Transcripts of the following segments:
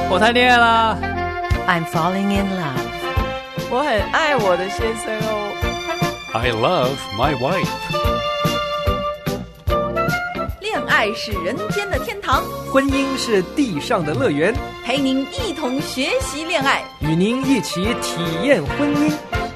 我谈恋爱啦。 I'm falling in love. 我很爱我的先生哦。 I love my wife. 恋爱是人间的天堂， 婚姻是地上的乐园， 陪您一同学习恋爱， 与您一起体验婚姻。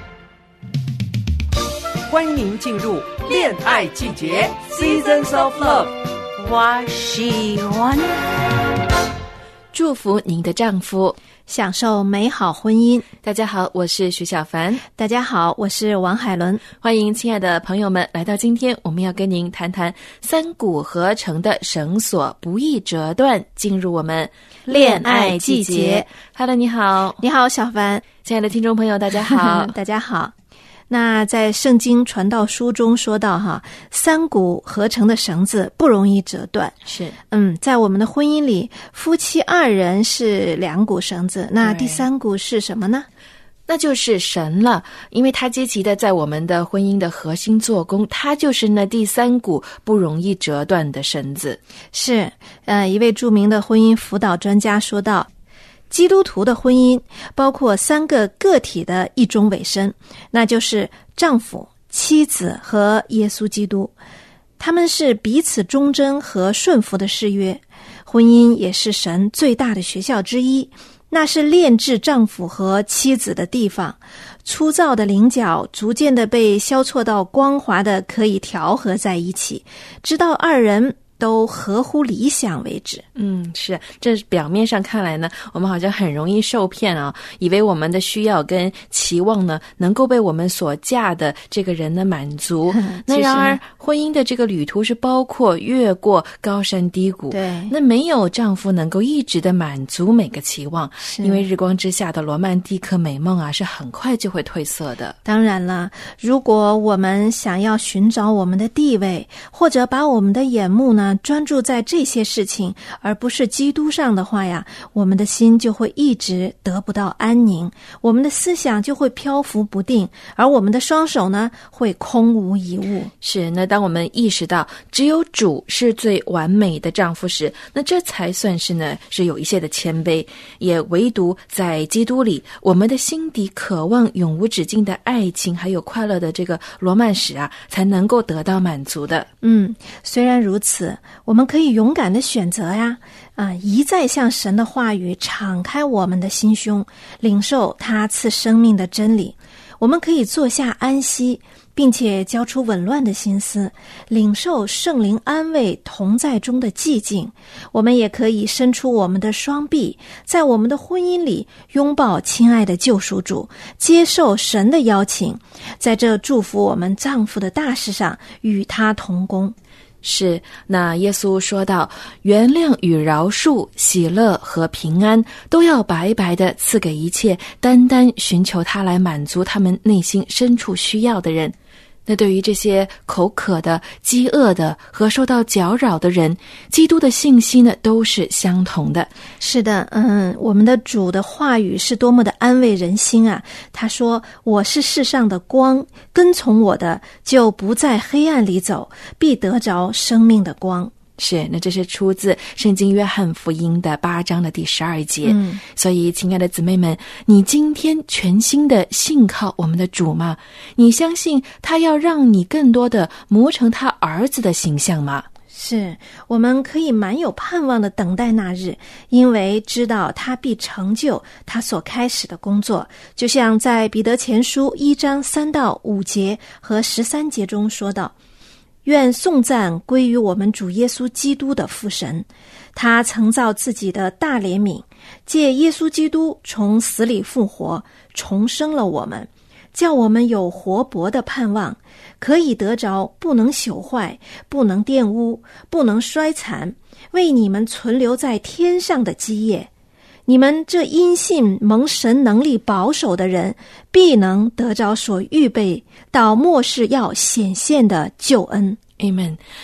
欢迎您进入恋爱季节 Seasons of Love。 我喜欢祝福您的丈夫享受美好婚姻。 大家好，我是徐小凡。 大家好，我是王海伦。 欢迎亲爱的朋友们来到今天我们要跟您谈谈三股合成的绳索不易折断，进入我们恋爱季节。 Hello， 你好。 你好，小凡。 亲爱的听众朋友大家好。 大家好。那在圣经传道书中说到三股合成的绳子不容易折断。 是。 在我们的婚姻里，夫妻二人是两股绳子，那第三股是什么呢？ 那就是神了，因为他积极的在我们的婚姻的核心做工，他就是那第三股不容易折断的绳子。 是。一位著名的婚姻辅导专家说道，基督徒的婚姻包括三个个体的一种委身，那就是丈夫、妻子和耶稣基督。他们是彼此忠贞和顺服的誓约。婚姻也是神最大的学校之一，那是炼制丈夫和妻子的地方。粗糙的棱角逐渐的被消挫到光滑的可以调和在一起，直到二人都合乎理想为止。 是。这表面上看来呢，我们好像很容易受骗啊，以为我们的需要跟期望呢能够被我们所嫁的这个人呢满足。那然而婚姻的这个旅途是包括越过高山低谷， 对， 那没有丈夫能够一直的满足每个期望，因为日光之下的罗曼蒂克美梦啊是很快就会褪色的。 当然了，如果我们想要寻找我们的地位，或者把我们的眼目呢专注在这些事情而不是基督上的话呀，我们的心就会一直得不到安宁，我们的思想就会漂浮不定，而我们的双手呢会空无一物。 是。那当我们意识到只有主是最完美的丈夫时，那这才算是呢是有一些的谦卑，也唯独在基督里，我们的心底渴望永无止境的爱情还有快乐的这个罗曼史啊才能够得到满足的。 虽然如此，我们可以勇敢的选择呀，一再向神的话语敞开我们的心胸，领受他赐生命的真理。我们可以坐下安息，并且交出紊乱的心思，领受圣灵安慰同在中的寂静。我们也可以伸出我们的双臂，在我们的婚姻里拥抱亲爱的救赎主，接受神的邀请，在这祝福我们丈夫的大事上与他同工。 是。那耶稣说到，原谅与饶恕、喜乐和平安都要白白的赐给一切单单寻求他来满足他们内心深处需要的人。那对于这些口渴的、饥饿的和受到搅扰的人，基督的信息呢都是相同的。 是的，我们的主的话语是多么的安慰人心啊。他说，我是世上的光，跟从我的就不在黑暗里走，必得着生命的光。 是。那这是出自圣经约翰福音的8章的第12节。所以亲爱的姊妹们，你今天全心的信靠我们的主吗？你相信他要让你更多的磨成他儿子的形象吗？ 是。我们可以蛮有盼望的等待那日，因为知道他必成就他所开始的工作。就像在彼得前书1章3到5节和13节中说道，愿颂赞归于我们主耶稣基督的父神，他曾造自己的大怜悯，借耶稣基督从死里复活，重生了我们，叫我们有活泼的盼望，可以得着不能朽坏、不能玷污、不能衰残，为你们存留在天上的基业。你们这因信蒙神能力保守的人，必能得着所预备到末世要显现的救恩。 Amen。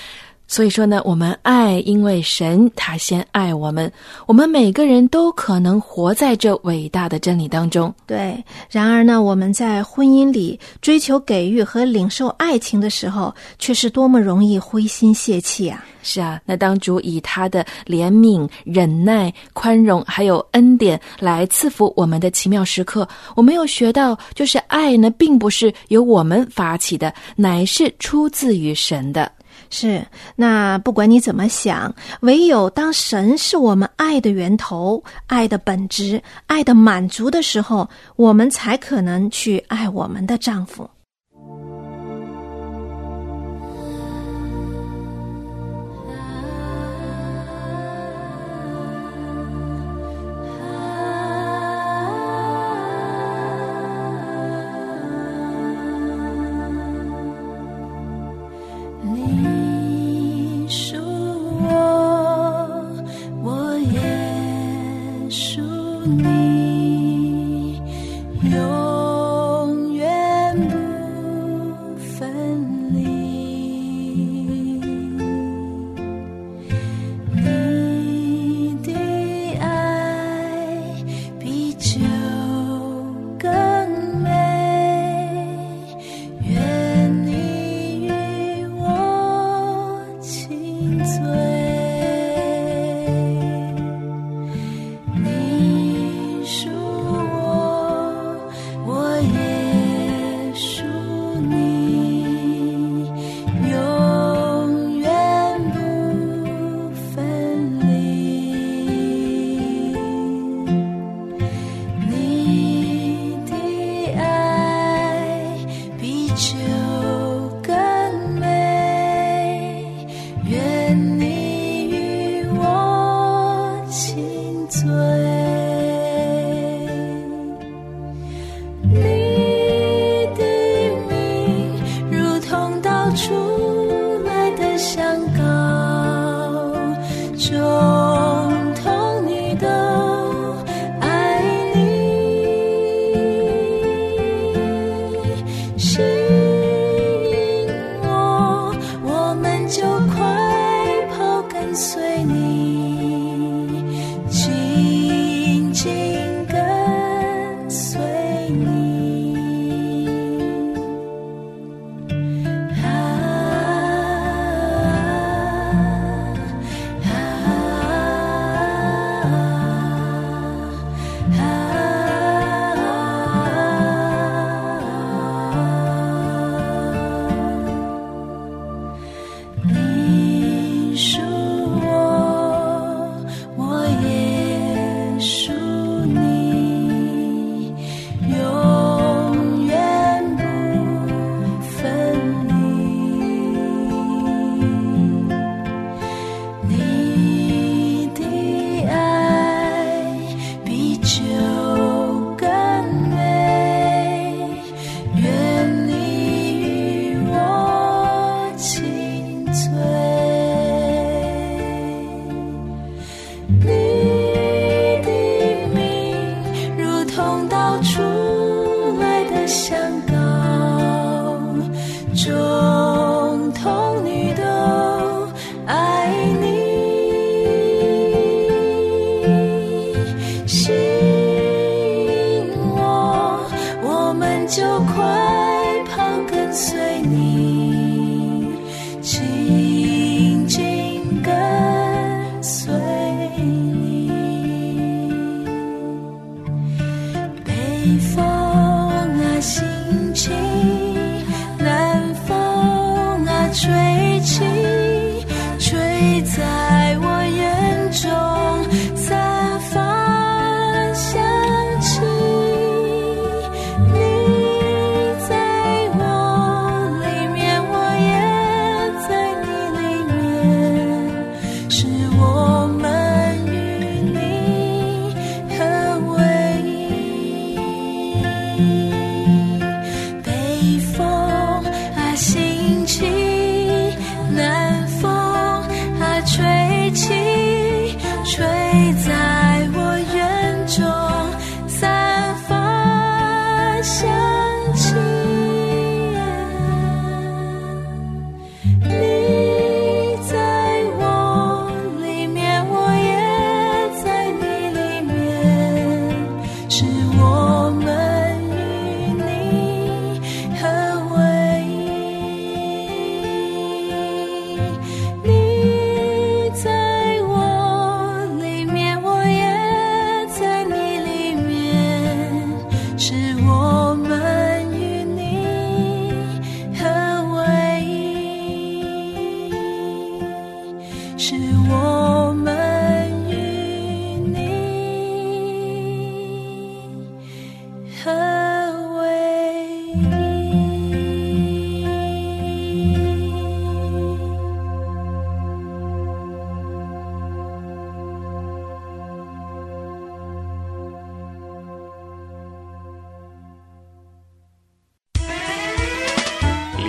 所以说呢，我们爱，因为神他先爱我们，我们每个人都可能活在这伟大的真理当中。 对，然而呢，我们在婚姻里追求给予和领受爱情的时候，却是多么容易灰心泄气啊！ 是啊，那当主以他的怜悯、忍耐、宽容还有恩典来赐福我们的奇妙时刻，我们又学到，就是爱呢，并不是由我们发起的，乃是出自于神的。 是，那不管你怎么想，唯有当神是我们爱的源头、爱的本质、爱的满足的时候，我们才可能去爱我们的丈夫。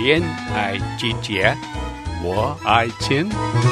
恋爱季节，我爱情。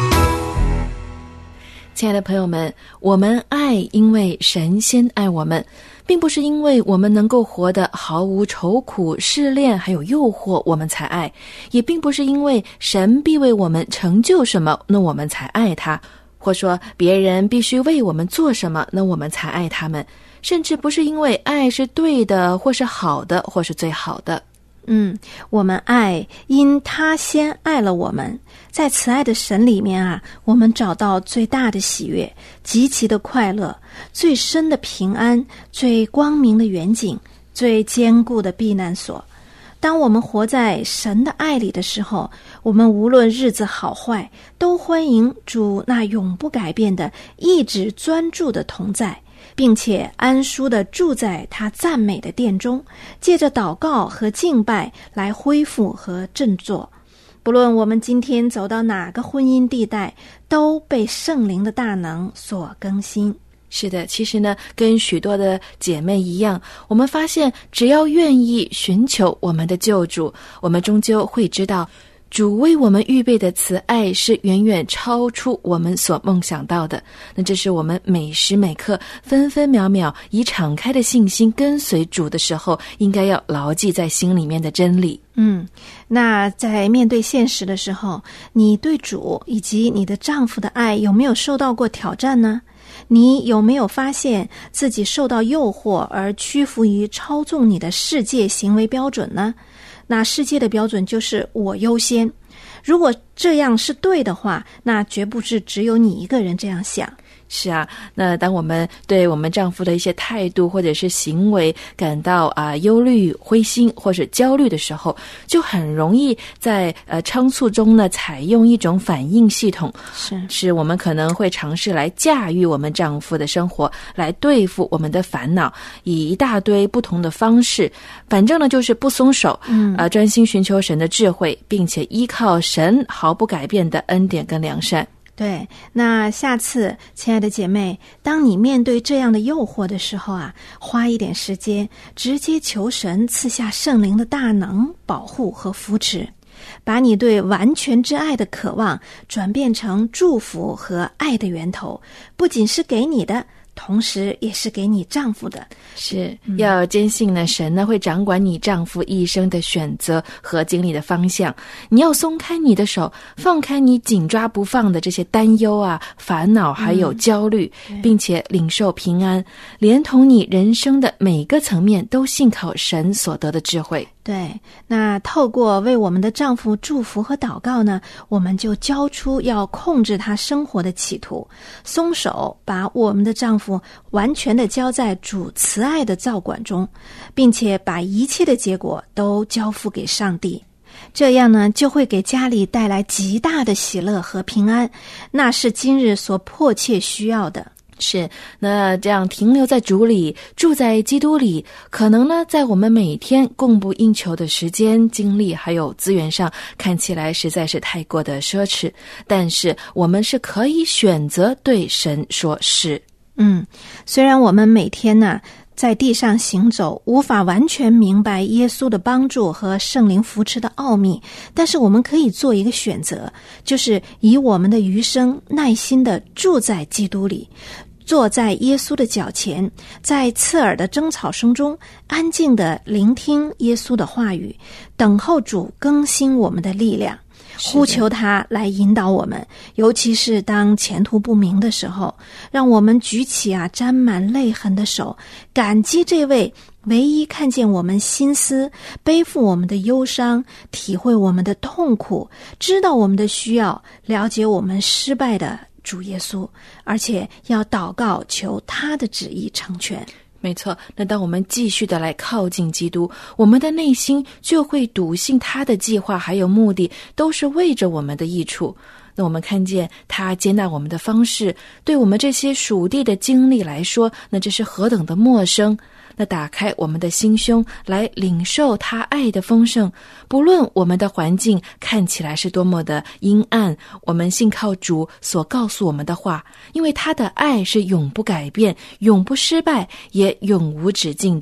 亲爱的朋友们，我们爱，因为神先爱我们，并不是因为我们能够活得毫无愁苦、试炼还有诱惑我们才爱，也并不是因为神必为我们成就什么，那我们才爱他，或说别人必须为我们做什么，那我们才爱他们，甚至不是因为爱是对的，或是好的，或是最好的。 我们爱，因他先爱了我们。在慈爱的神里面啊，我们找到最大的喜悦，极其的快乐，最深的平安，最光明的远景，最坚固的避难所。当我们活在神的爱里的时候，我们无论日子好坏，都欢迎主那永不改变的一直专注的同在，并且安舒地住在他赞美的殿中，借着祷告和敬拜来恢复和振作。不论我们今天走到哪个婚姻地带，都被圣灵的大能所更新。 是的，其实呢，跟许多的姐妹一样，我们发现只要愿意寻求我们的救主，我们终究会知道主为我们预备的慈爱是远远超出我们所梦想到的。那这是我们每时每刻分分秒秒以敞开的信心跟随主的时候，应该要牢记在心里面的真理。 那在面对现实的时候，你对主以及你的丈夫的爱有没有受到过挑战呢？你有没有发现自己受到诱惑而屈服于操纵你的世界行为标准呢？那世界的标准就是我优先。如果这样是对的话，那绝不是只有你一个人这样想。 是啊，那当我们对我们丈夫的一些态度或者是行为感到忧虑、灰心或者焦虑的时候，就很容易在仓促中呢采用一种反应系统，是我们可能会尝试来驾驭我们丈夫的生活，来对付我们的烦恼，以一大堆不同的方式，反正呢就是不松手，专心寻求神的智慧，并且依靠神毫不改变的恩典跟良善。 对，那下次亲爱的姐妹，当你面对这样的诱惑的时候啊，花一点时间直接求神赐下圣灵的大能保护和扶持，把你对完全之爱的渴望转变成祝福和爱的源头，不仅是给你的，同时也是给你丈夫的。 是要坚信呢，神呢会掌管你丈夫一生的选择和经历的方向。你要松开你的手，放开你紧抓不放的这些担忧啊、烦恼还有焦虑，并且领受平安，连同你人生的每个层面都信靠神所得的智慧。 对，那透过为我们的丈夫祝福和祷告呢，我们就交出要控制他生活的企图，松手，把我们的丈夫完全的交在主慈爱的照管中，并且把一切的结果都交付给上帝。这样呢，就会给家里带来极大的喜乐和平安，那是今日所迫切需要的。 是，那这样停留在主里，住在基督里，可能呢在我们每天供不应求的时间、精力还有资源上，看起来实在是太过的奢侈，但是我们是可以选择对神说是。 虽然我们每天呢在地上行走，无法完全明白耶稣的帮助和圣灵扶持的奥秘，但是我们可以做一个选择，就是以我们的余生耐心地住在基督里，坐在耶稣的脚前，在刺耳的争吵声中安静地聆听耶稣的话语，等候主更新我们的力量，呼求他来引导我们，尤其是当前途不明的时候，让我们举起沾满泪痕的手，感激这位唯一看见我们心思、背负我们的忧伤、体会我们的痛苦、知道我们的需要、了解我们失败的主耶稣，而且要祷告求他的旨意成全。 没错，那当我们继续的来靠近基督，我们的内心就会笃信他的计划还有目的都是为着我们的益处。那我们看见他接纳我们的方式，对我们这些属地的经历来说，那这是何等的陌生。那打开我们的心胸来领受他爱的丰盛，不论我们的环境看起来是多么的阴暗，我们信靠主所告诉我们的话，因为他的爱是永不改变、永不失败也永无止境的。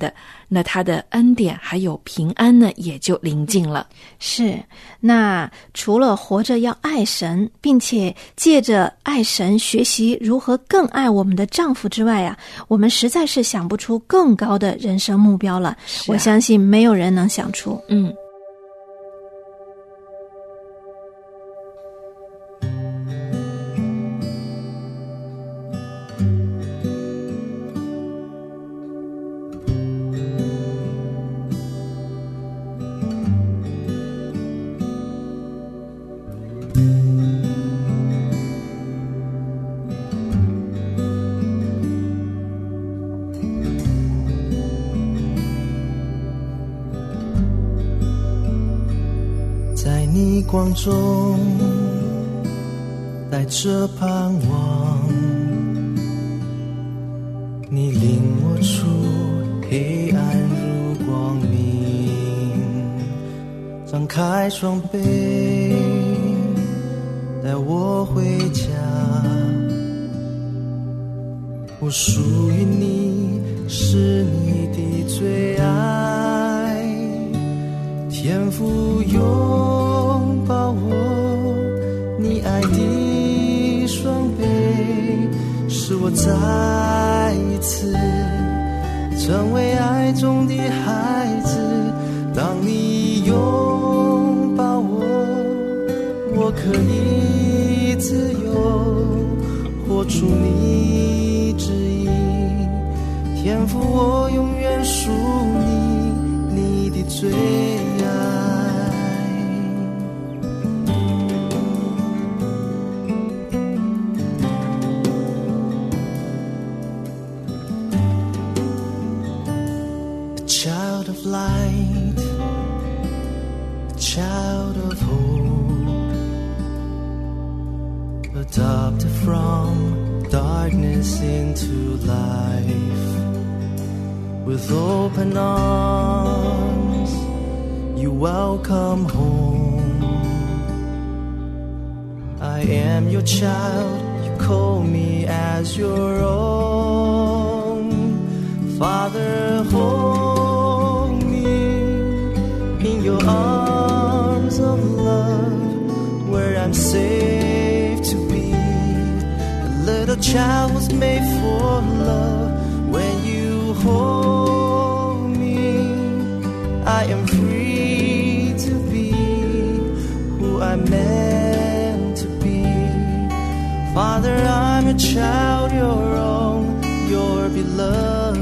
那他的恩典还有平安呢，也就临近了。 是，那除了活着要爱神，并且借着爱神学习如何更爱我们的丈夫之外啊，我们实在是想不出更高的人生目标了。我相信没有人能想出。 逆光中带着盼望，你领我出黑暗入光明，张开双臂带我回家，我属于你，是你的最爱，天父拥抱我，你爱的双臂，使我再一次成为爱中的孩子。当你拥抱我，我可以自由活出你旨意，天父我永远属你，你的最爱。A child of light, a child of hope, adopted from darkness into life. With open arms, you welcome home. I am your child, you call me as your own. Father, hold me in your arms of love, where I'm safe to be. A little child was made for love. When you hold me, I am free to be who I'm meant to be. Father, I'm a child, your own, your beloved.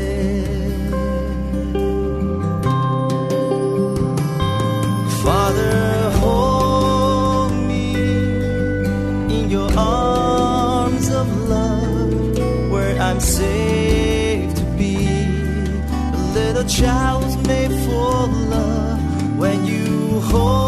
Father, hold me in your arms of love, where I'm safe to be. A little child was made for love. When you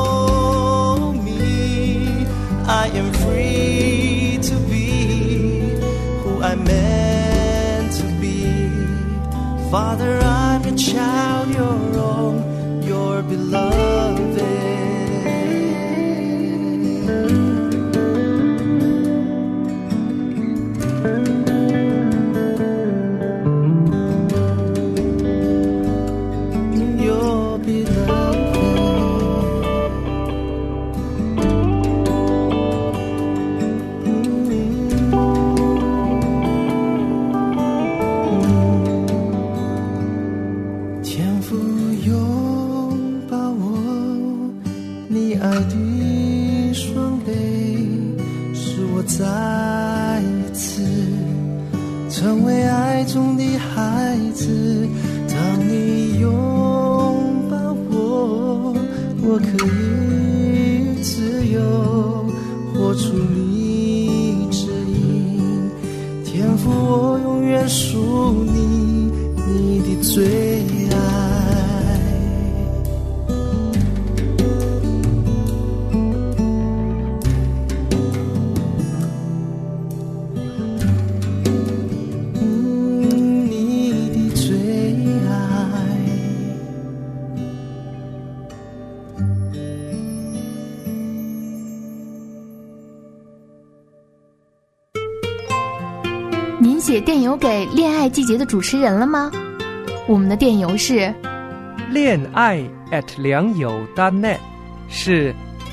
hold me, I am free to be who I'm meant to be. Father, I'm your child, your own, your beloved. 您写电邮给恋爱季节的主持人了吗？ 我们的电邮是恋爱良友.net， 是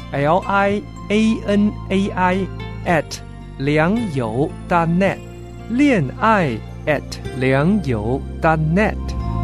LIANAI良友.net， 恋爱良友.net。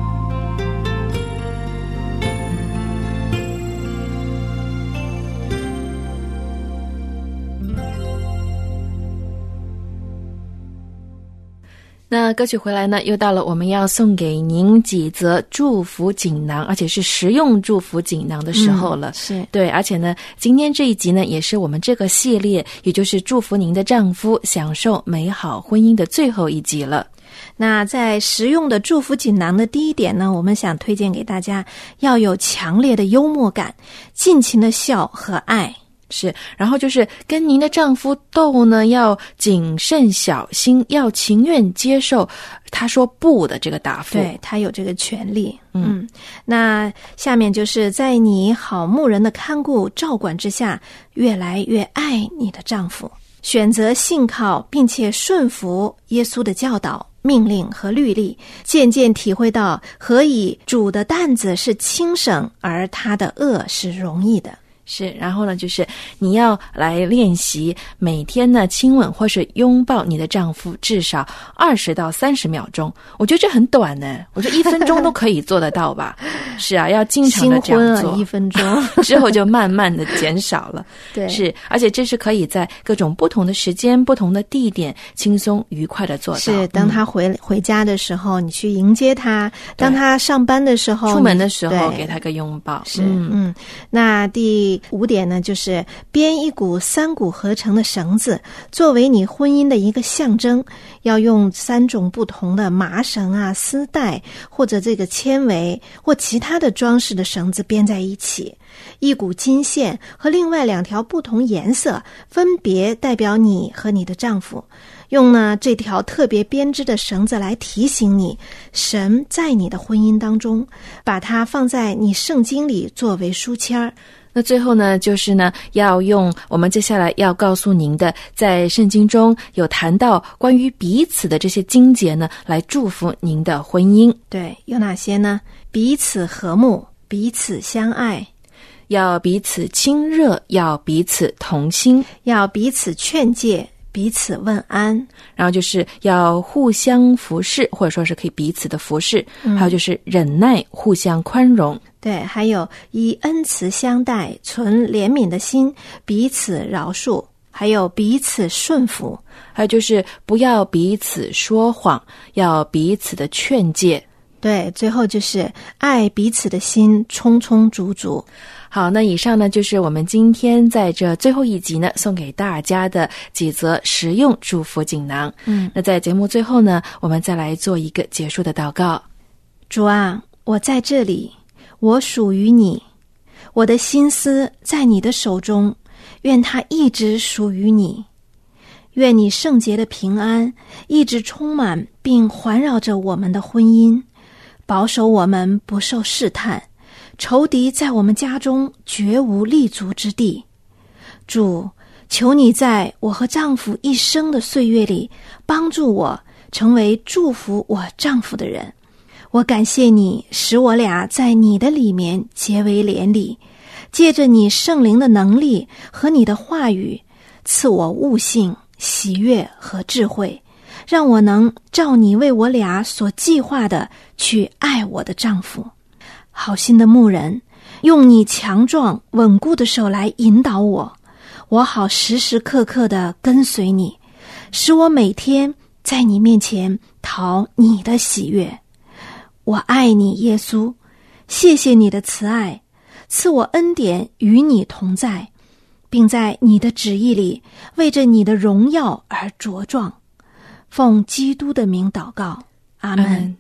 那歌曲回来呢，又到了我们要送给您几则祝福锦囊，而且是实用祝福锦囊的时候了。 是对，而且呢，今天这一集呢，也是我们这个系列，也就是祝福您的丈夫享受美好婚姻的最后一集了。 那在实用的祝福锦囊的第一点呢，我们想推荐给大家要有强烈的幽默感，尽情的笑和爱。 是，然后就是跟您的丈夫斗呢，要谨慎小心，要情愿接受他说不的这个答复。 对，他有这个权利。那下面就是在你好牧人的看顾照管之下，越来越爱你的丈夫，选择信靠并且顺服耶稣的教导、命令和律例，渐渐体会到何以主的担子是轻省，而他的恶是容易的。 是，然后呢，就是你要来练习每天呢亲吻或是拥抱你的丈夫至少20到30秒钟。我觉得这很短呢，我觉得1分钟都可以做得到吧。是啊，要经常的这样做。 新婚啊，1分钟之后就慢慢的减少了。 对， 是，而且这是可以在各种不同的时间、不同的地点轻松愉快的做到。 是，当他回家的时候，你去迎接他；当他上班的时候， 出门的时候给他个拥抱。 是，那第5点呢，就是编一股3股合成的绳子，作为你婚姻的一个象征，要用3种不同的麻绳啊、丝带或者这个纤维或其他的装饰的绳子编在一起，一股金线和另外2条不同颜色，分别代表你和你的丈夫。用呢这条特别编织的绳子来提醒你，神在你的婚姻当中，把它放在你圣经里作为书签儿。 那最后呢，就是呢，要用我们接下来要告诉您的，在圣经中有谈到关于彼此的这些经节呢，来祝福您的婚姻。 对，有哪些呢？彼此和睦，彼此相爱， 要彼此亲热，要彼此同心， 要彼此劝诫，彼此问安， 然后就是要互相服侍，或者说是可以彼此的服侍，还有就是忍耐，互相宽容。 对，还有以恩慈相待，存怜悯的心，彼此饶恕，还有彼此顺服， 还有就是不要彼此说谎，要彼此的劝诫。 对，最后就是爱彼此的心充充足足。 好，那以上呢就是我们今天在这最后一集呢送给大家的几则实用祝福锦囊。那在节目最后呢，我们再来做一个结束的祷告。 主啊，我在这里，我属于你，我的心思在你的手中，愿它一直属于你。愿你圣洁的平安一直充满并环绕着我们的婚姻，保守我们不受试探，仇敌在我们家中绝无立足之地。主，求你在我和丈夫一生的岁月里，帮助我成为祝福我丈夫的人。我感谢你，使我俩在你的里面结为连理，借着你圣灵的能力和你的话语，赐我悟性、喜悦和智慧，让我能照你为我俩所计划的去爱我的丈夫。好心的牧人，用你强壮稳固的手来引导我，我好时时刻刻地跟随你，使我每天在你面前讨你的喜悦。我爱你，耶稣，谢谢你的慈爱，赐我恩典与你同在，并在你的旨意里为着你的荣耀而茁壮。奉基督的名祷告，阿们。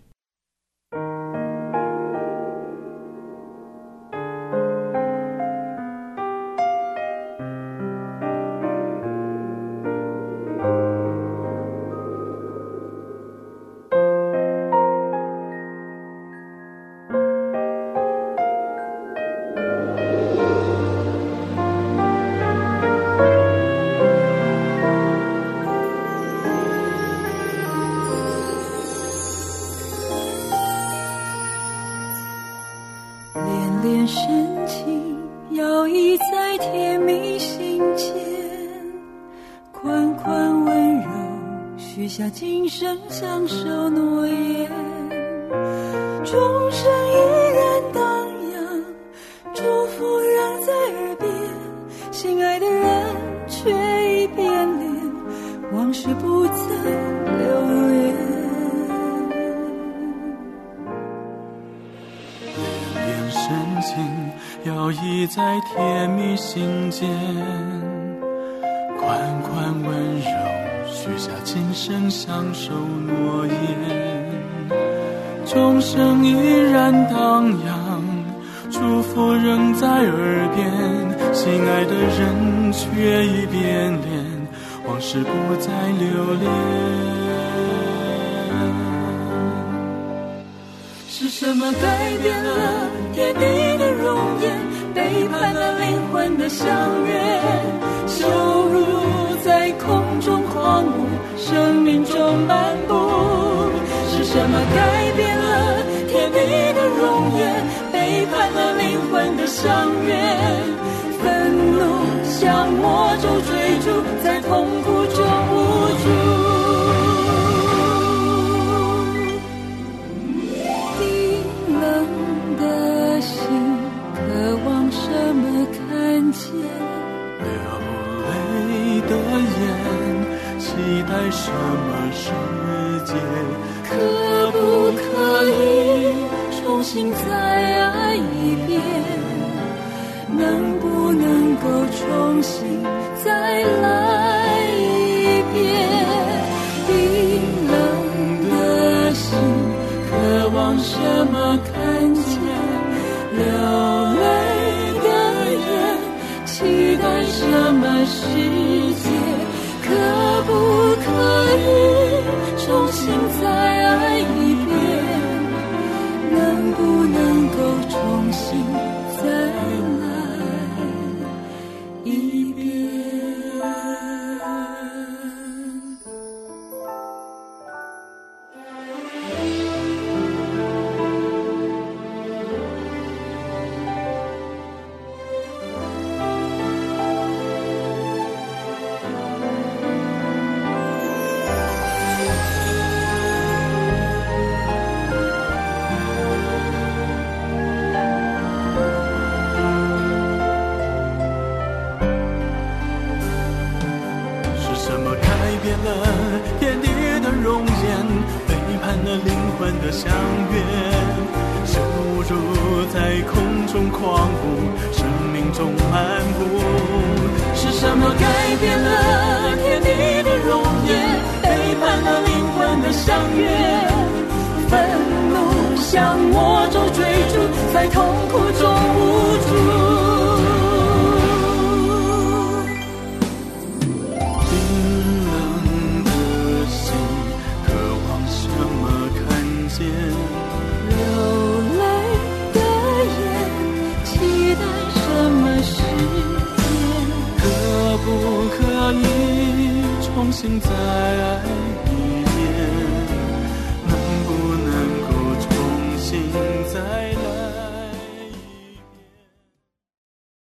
深情摇曳在甜蜜心间，款款温柔许下今生相守诺言，钟声依然荡漾，祝福仍在耳边，心爱的人却已变脸，往事不曾留恋。 恋恋深情摇曳在甜蜜心间，款款温柔许下今生相守诺言，钟声依然荡漾，祝福仍在耳边，心爱的人却已变脸，往事不再留恋。 是什么改变了天地的容颜，背叛了灵魂的相约，羞辱在空中狂舞，生命中漫步。是什么改变了天地的容颜，背叛了灵魂的相约，愤怒像魔咒追逐，在痛苦中无助。冰冷的心渴望什么看见， 流泪的眼期待什么世界， 可不可以重新再爱一遍，能不能够重新再来一遍。冰冷的心渴望什么看见，流泪的眼期待什么世界，可不可以重新再爱一遍，能不能够重新再来一遍。 天地的容颜，背叛了灵魂的相约，羞辱在空中狂舞，生命中漫步。 是什么改变了天地的容颜，背叛了灵魂的相约，愤怒像魔咒追逐，在痛苦中无助。 可不可以重新再爱一